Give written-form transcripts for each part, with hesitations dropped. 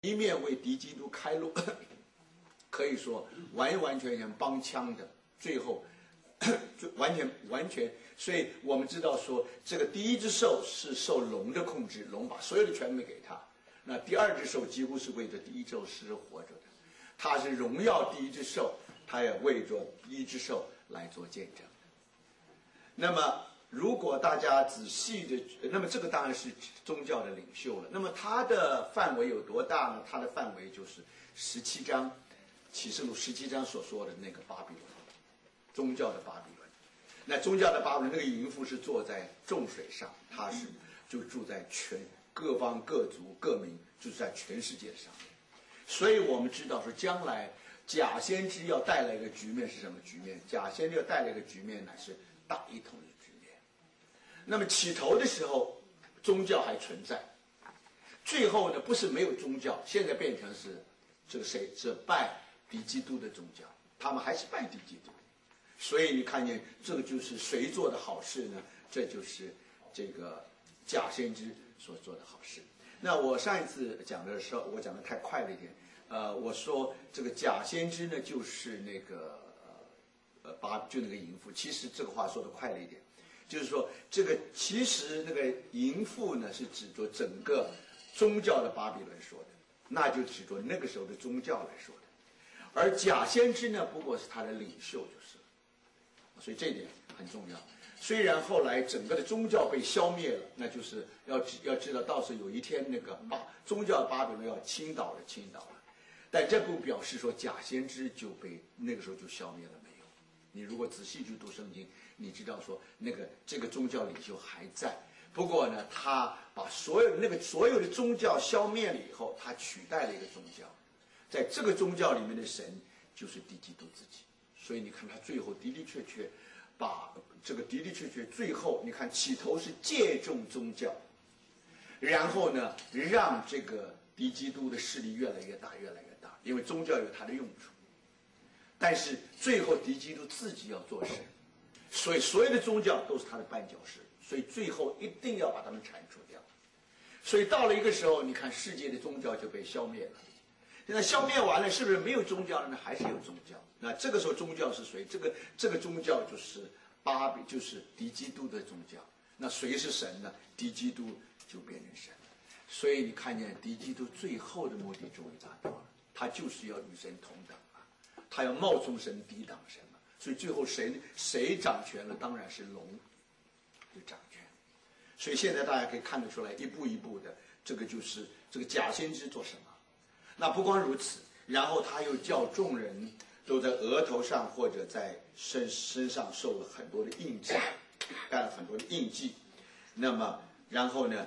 一面为敌基督开路，可以说完全帮腔的，最后就完全，所以我们知道说，这个第一只兽是受龙的控制，龙把所有的权柄给他。那第二只兽几乎是为着第一只兽是活着的，他是荣耀第一只兽，他也为着第一只兽来做见证。那么如果大家仔细的，那么这个当然是宗教的领袖了。那么它的范围有多大呢？它的范围就是17章，启示录17章所说的那个巴比伦，宗教的巴比伦。那宗教的巴比伦，那个淫妇是坐在众水上，他是就住在各方各族各民，就是在全世界上面。所以我们知道说，将来假先知要带来一个局面是什么局面？假先知要带来一个局面乃是大一统的局面。那么起头的时候，宗教还存在，最后呢，不是没有宗教，现在变成是这个谁是拜敌基督的宗教，他们还是拜敌基督。所以你看见这个就是谁做的好事呢？这就是这个假先知所做的好事。那我上一次讲的时候，我讲的太快了一点。我说这个假先知呢，就是那个就那个淫妇。其实这个话说的快了一点，就是说这个其实那个淫妇呢，是指着整个宗教的巴比伦说的，那就指着那个时候的宗教来说的。而假先知呢，不过是他的领袖就是了。所以这一点很重要。虽然后来整个的宗教被消灭了，那就是要知道，到时候有一天那个宗教的巴比伦要倾倒了，但这不表示说假先知就被那个时候就消灭了没有。你如果仔细去读圣经，你知道说这个宗教领袖还在，不过呢，他把所有的宗教消灭了以后，他取代了一个宗教，在这个宗教里面的神就是敌基督自己。所以你看他最后的确把这个最后你看起头是借重宗教，然后呢让这个敌基督的势力越来越大，因为宗教有它的用处。但是最后敌基督自己要做神，所以所有的宗教都是他的绊脚石，所以最后一定要把他们铲除掉。所以到了一个时候，你看世界的宗教就被消灭了。现在消灭完了，是不是没有宗教了呢？还是有宗教。那这个时候宗教是谁？这个宗教就是就是敌基督的宗教。那谁是神呢？敌基督就变成神了。所以你看见敌基督最后的目的终于达到了，他就是要与神同等啊，他要冒充神抵挡神嘛。所以最后谁掌权了？当然是龙就掌权。所以现在大家可以看得出来，一步一步的，这个就是这个假先知做什么。那不光如此，然后他又叫众人都在额头上或者在身上受了很多的印记，盖了很多的印记。那么然后呢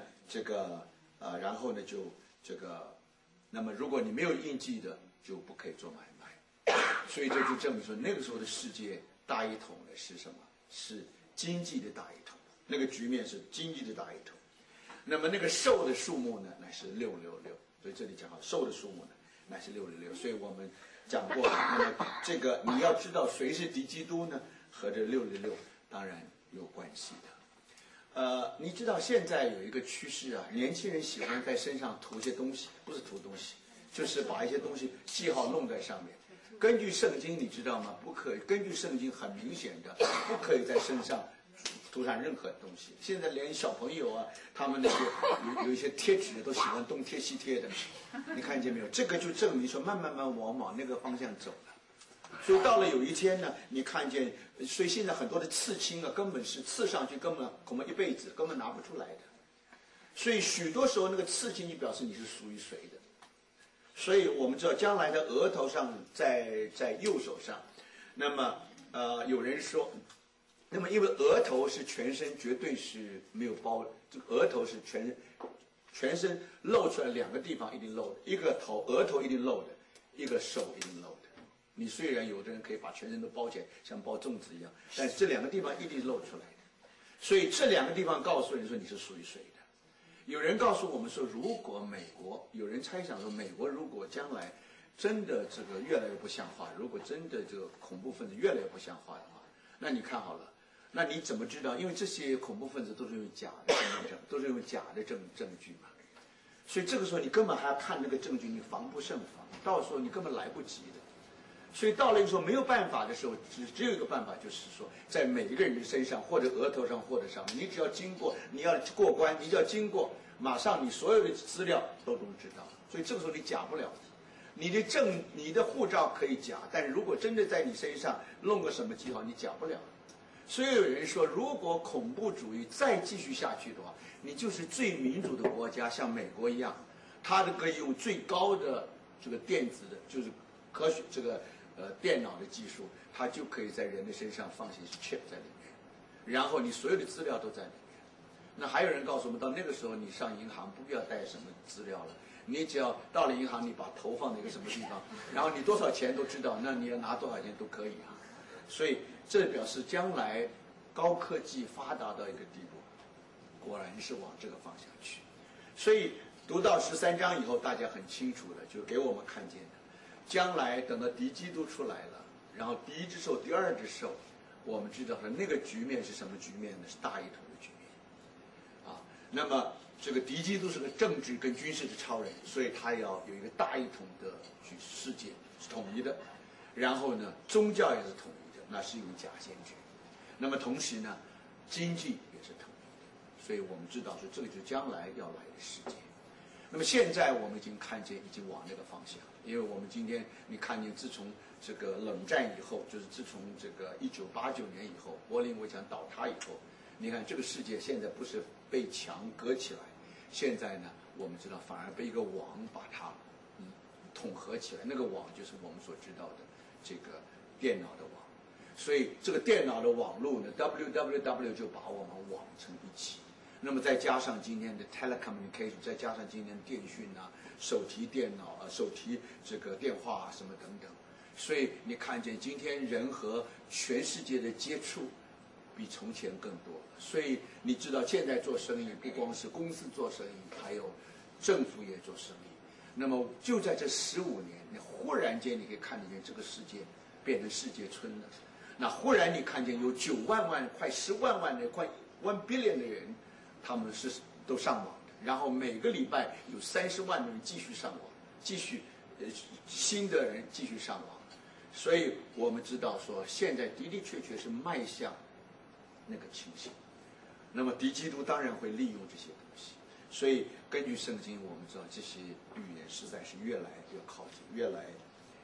那么如果你没有印记的，就不可以做买卖。所以这就证明说，那个时候的世界大一统的是什么？是经济的大一统，那个局面是经济的大一统。那么那个兽的数目呢，乃是666。所以这里讲好，兽的数目呢，乃是666。所以我们讲过了。那么这个你要知道谁是敌基督呢？和这666当然有关系的。你知道现在有一个趋势啊，年轻人喜欢在身上涂些东西，不是涂东西，就是把一些东西记号弄在上面。根据圣经，你知道吗？不可以。根据圣经很明显的，不可以在身上涂上任何东西。现在连小朋友啊，他们那些有一些贴纸都喜欢东贴西贴的，你看见没有？这个就证明说慢慢往那个方向走了。所以到了有一天呢，你看见，所以现在很多的刺青啊，根本是刺上去，根本恐怕一辈子根本拿不出来的。所以许多时候那个刺青，你表示你是属于谁的。所以我们知道，将来的额头上，在右手上，那么有人说。那么因为额头是全身绝对是没有包，这个额头是全身露出来2个地方一定露的，一个额头一定露的，一个手一定露的。你虽然有的人可以把全身都包起来，像包粽子一样，但是这2个地方一定露出来的。所以这2个地方告诉人说你是属于谁的。有人告诉我们说，如果美国，有人猜想说，美国如果将来真的这个越来越不像话，如果真的这个恐怖分子越来越不像话的话，那你看好了。那你怎么知道？因为这些恐怖分子都是用假的身份证，都是用假的证据嘛。 所以这个时候你根本还要看那个证据，你防不胜防，到时候你根本来不及的。所以到了一个时候没有办法的时候，只有一个办法，就是说在每一个人的身上，或者额头上，或者上面，你只要经过，你要过关，你只要经过，马上你所有的资料都知道。所以这个时候你假不了。你的护照可以假，但是如果真的在你身上弄个什么记号，你假不了。所以有人说，如果恐怖主义再继续下去的话，你就是最民主的国家，像美国一样，它可以用最高的这个电子的，就是科学这个电脑的技术，它就可以在人的身上放些 chip 在里面，然后你所有的资料都在里面。那还有人告诉我们，到那个时候你上银行不必要带什么资料了。你只要到了银行，你把头放在一个什么地方，然后你多少钱都知道，那你要拿多少钱都可以啊。所以这表示将来高科技发达到一个地步，果然是往这个方向去。所以读到13章以后，大家很清楚了，就给我们看见的，将来等到敌基督出来了，然后第一只兽、第二只兽，我们知道了那个局面是什么局面呢？是大一统的局面啊。那么这个敌基督是个政治跟军事的超人，所以他要有一个大一统的世界是统一的，然后呢，宗教也是统一的，那是一位假先知。那么同时呢，经济也是统一的，所以我们知道说这个就是将来要来的世界。那么现在我们已经看见，已经往那个方向，因为我们今天你看见，自从这个冷战以后，就是自从这个1989年以后，柏林围墙倒塌以后，你看这个世界现在不是被墙隔起来。现在呢，我们知道反而被一个网把它统合起来，那个网就是我们所知道的这个电脑的网。所以这个电脑的网络呢 ，www 就把我们网成一起。那么再加上今天的 telecommunication， 再加上今天的电讯啊、手提电脑啊、手提这个电话啊什么等等，所以你看见今天人和全世界的接触比从前更多。所以你知道现在做生意不光是公司做生意，还有政府也做生意。那么就在这15年，你忽然间你可以看得见这个世界变成世界村了。那忽然你看见有9万万、快10万万的、快1 billion 的人，他们是都上网的。然后每个礼拜有30万的人继续上网，继续新的人继续上网。所以我们知道说，现在的确是迈向那个情形。那么敌基督当然会利用这些东西，所以根据圣经，我们知道这些预言实在是越来越靠近，越来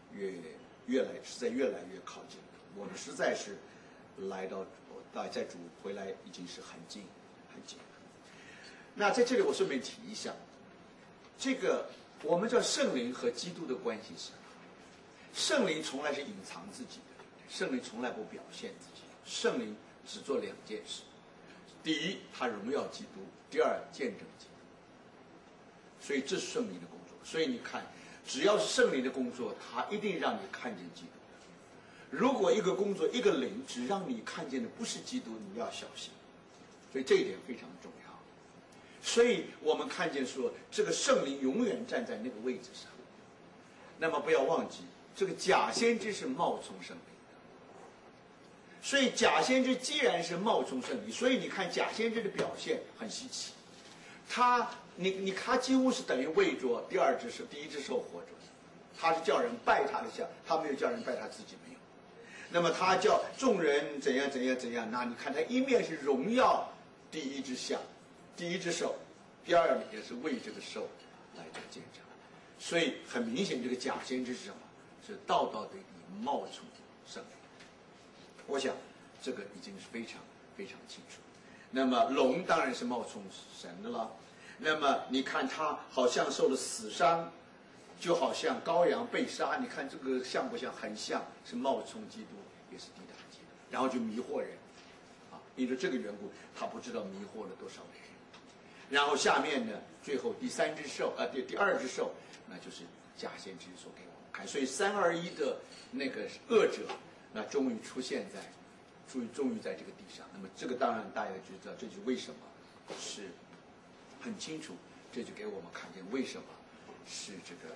越靠近。我们实在是来到在主回来已经是很近很近了。那在这里我顺便提一下，这个我们知道圣灵和基督的关系是什么？圣灵从来是隐藏自己的，圣灵从来不表现自己，圣灵只做2件事：第一，他荣耀基督；第二，见证基督。所以这是圣灵的工作。所以你看，只要是圣灵的工作，他一定让你看见基督。如果一个工作一个灵只让你看见的不是基督，你要小心。所以这一点非常重要。所以我们看见说，这个圣灵永远站在那个位置上。那么不要忘记，这个假先知是冒充圣灵的。所以假先知既然是冒充圣灵，所以你看假先知的表现很稀奇。他几乎是等于为着第一只兽活着的。他是叫人拜他的像，他没有叫人拜他自己，没有。那么他叫众人怎样，那你看他一面是荣耀第一只像、第一只兽，第二面也是为这个兽来做见证。所以很明显，这个假先知是什么？是道道的以冒充圣灵。我想这个已经是非常非常清楚。那么龙当然是冒充神的了。那么你看他好像受了死伤，就好像羔羊被杀，你看这个像不像？很像是冒充基督，也是抵挡基督，然后就迷惑人啊。因为这个缘故，他不知道迷惑了多少人。然后下面呢，最后第二只兽，那就是假先知所给我们看。所以3、2、1的那个恶者，那终于出现在，终于在这个地上。那么这个当然大家知道，这就是为什么是很清楚，这就给我们看见为什么是这个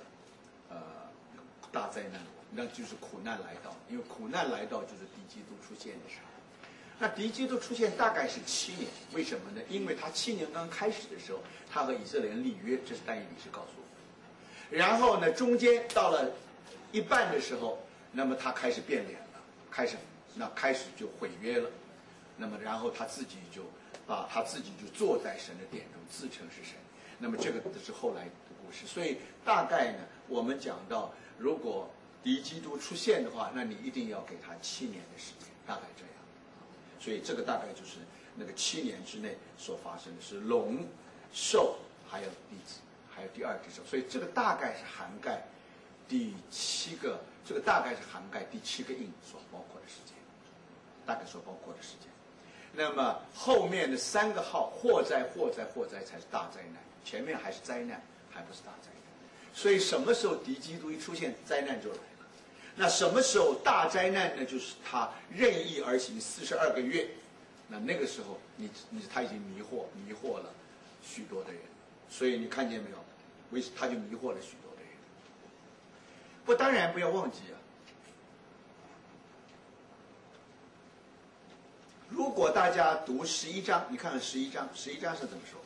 大灾难，那就是苦难来到。因为苦难来到就是敌基督出现的时候。 那敌基督出现大概是7年，为什么呢？因为他7年刚开始的时候，他和以色列人立约，这是但以理是告诉我们。然后呢，中间到了一半的时候，那么他开始变脸了，开始就毁约了。那么然后他自己就坐在神的殿中，自称是神。那么这个是后来的故事。所以大概呢，我们讲到，如果敌基督出现的话，那你一定要给他7年的时间，大概这样。所以这个大概就是那个7年之内所发生的是龙、兽，还有弟子，还有第2只兽。所以这个大概是涵盖第7个，这个大概是涵盖第7个印所包括的时间，大概所包括的时间。那么后面的3个号，祸灾才是大灾难，前面还是灾难，还不是大灾难。所以什么时候敌基督一出现，灾难就来了。那什么时候大灾难呢？就是他任意而行42个月。那个时候他已经迷惑了许多的人。所以你看见没有？他就迷惑了许多的人。当然不要忘记啊，如果大家读11章，你看看11章是怎么说？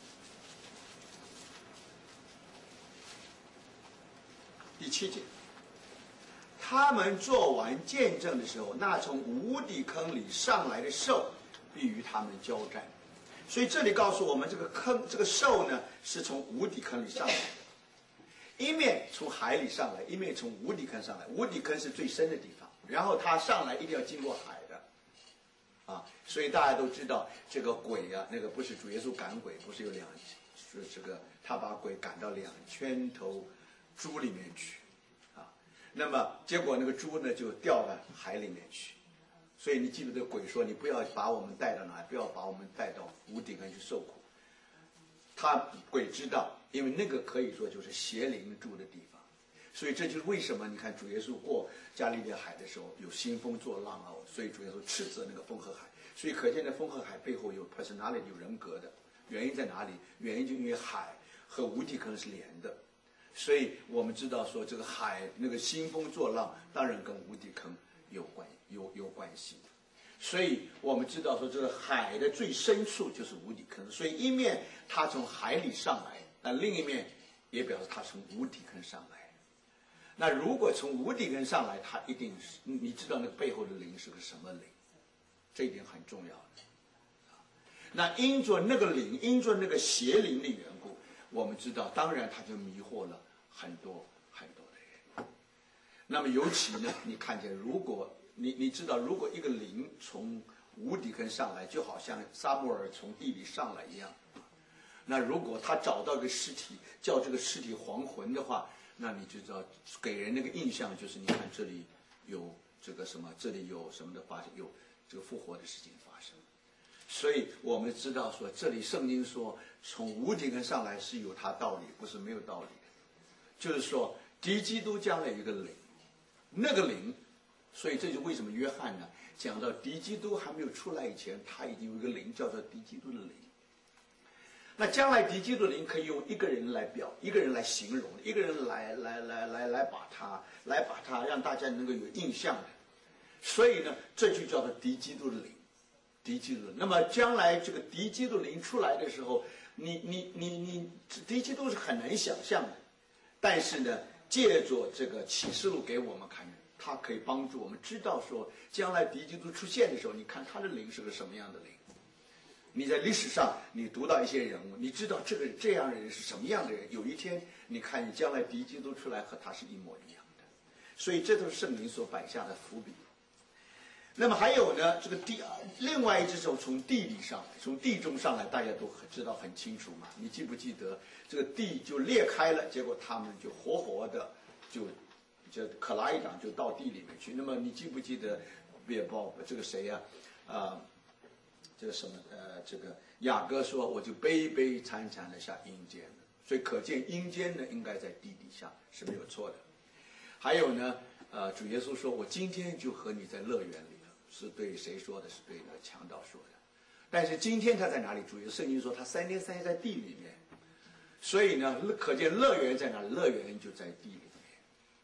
第7节，他们做完见证的时候，那从无底坑里上来的兽必与他们交战。所以这里告诉我们，这个兽呢，是从无底坑里上来的，一面从海里上来，一面从无底坑上来。无底坑是最深的地方，然后它上来一定要经过海的。所以大家都知道这个鬼啊，那个不是主耶稣赶鬼，不是有是这个他把鬼赶到2千头猪里面去，那么结果那个猪呢就掉到海里面去。所以你记不记得鬼说，你不要把我们带到哪，不要把我们带到无底坑去受苦。鬼知道，因为那个可以说就是邪灵住的地方。所以这就是为什么你看主耶稣过加利利海的时候有兴风作浪啊，所以主耶稣斥责那个风和海。所以可见的风和海背后有 personality， 有人格的。原因在哪里？原因就因为海和无底坑是连的。所以我们知道说这个海那个兴风作浪，当然跟无底坑有关系的。所以我们知道说这个海的最深处就是无底坑。所以一面它从海里上来，那另一面也表示它从无底坑上来。那如果从无底坑上来，它一定是你知道那个背后的灵是个什么灵，这一点很重要的。那因着那个灵，因着那个邪灵的缘故，我们知道，当然他就迷惑了很多的人。那么尤其呢，你看见，如果你知道，如果一个灵从无底坑上来，就好像撒母耳从地里上来一样。那如果他找到一个尸体，叫这个尸体还魂的话，那你就知道给人那个印象就是，你看这里有这个什么，这里有什么的发生，有这个复活的事情发生。所以我们知道说，这里圣经说从无底坑上来是有它道理，不是没有道理的。就是说敌基督将来有一个灵，那个灵，所以这就为什么约翰呢讲到敌基督还没有出来以前，他已经有一个灵叫做敌基督的灵。那将来敌基督的灵可以用一个人来一个人来形容，一个人来把它让大家能够有印象的。所以呢，这就叫做敌基督的灵。敌基督。那么将来这个敌基督灵出来的时候，你敌基督是很难想象的，但是呢，借着这个启示录给我们看，它可以帮助我们知道说，将来敌基督出现的时候，你看他的灵是个什么样的灵。你在历史上你读到一些人物，你知道这样的人是什么样的人，有一天你看你将来敌基督出来和他是一模一样的。所以这都是圣灵所摆下的伏笔。那么还有呢，这个另外一只手从地里上来，从地中上来，大家都知道很清楚嘛。你记不记得这个地就裂开了，结果他们就活活的就可拉一掌就到地里面去。那么你记不记得这个谁呀这个什么这个雅各说，我就悲悲惨惨的下阴间了。所以可见阴间呢应该在地底下是没有错的。还有呢主耶稣说，我今天就和你在乐园里。是对谁说的？是对那个强盗说的。但是今天他在哪里？主耶稣圣经说他3天3夜在地里面，所以呢，可见乐园在哪里？乐园就在地里面。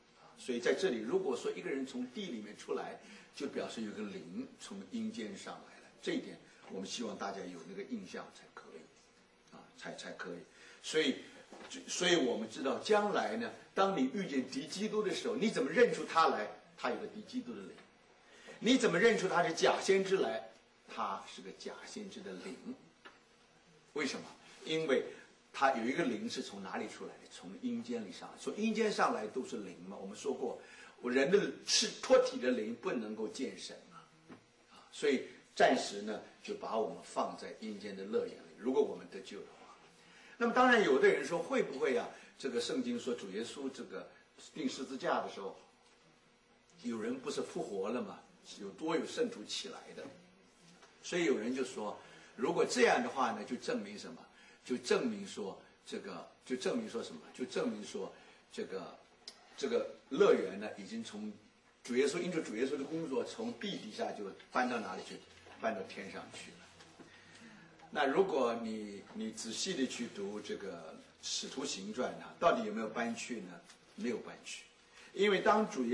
所以在这里，如果说一个人从地里面出来，就表示有个灵从阴间上来了。这一点，我们希望大家有那个印象才可以，才可以。所以我们知道，将来呢，当你遇见敌基督的时候，你怎么认出他来？他有个敌基督的灵。你怎么认出他是假先知来？他是个假先知的灵。为什么？因为他有一个灵是从哪里出来的？从阴间里上来。从阴间上来都是灵嘛。我们说过，人的是脱体的灵不能够见神所以暂时呢就把我们放在阴间的乐园里。如果我们得救的话，那么当然有的人说会不会这个圣经说主耶稣这个钉十字架的时候，有人不是复活了吗？有圣徒起来的。所以有人就说，如果这样的话呢，就证明什么？就证明说什么？就证明说这个乐园呢，已经从因着主耶稣的工作，从地底下就搬到哪里去？搬到天上去了。那如果你仔细的去读这个《使徒行传》到底有没有搬去呢？没有搬去，因为当主耶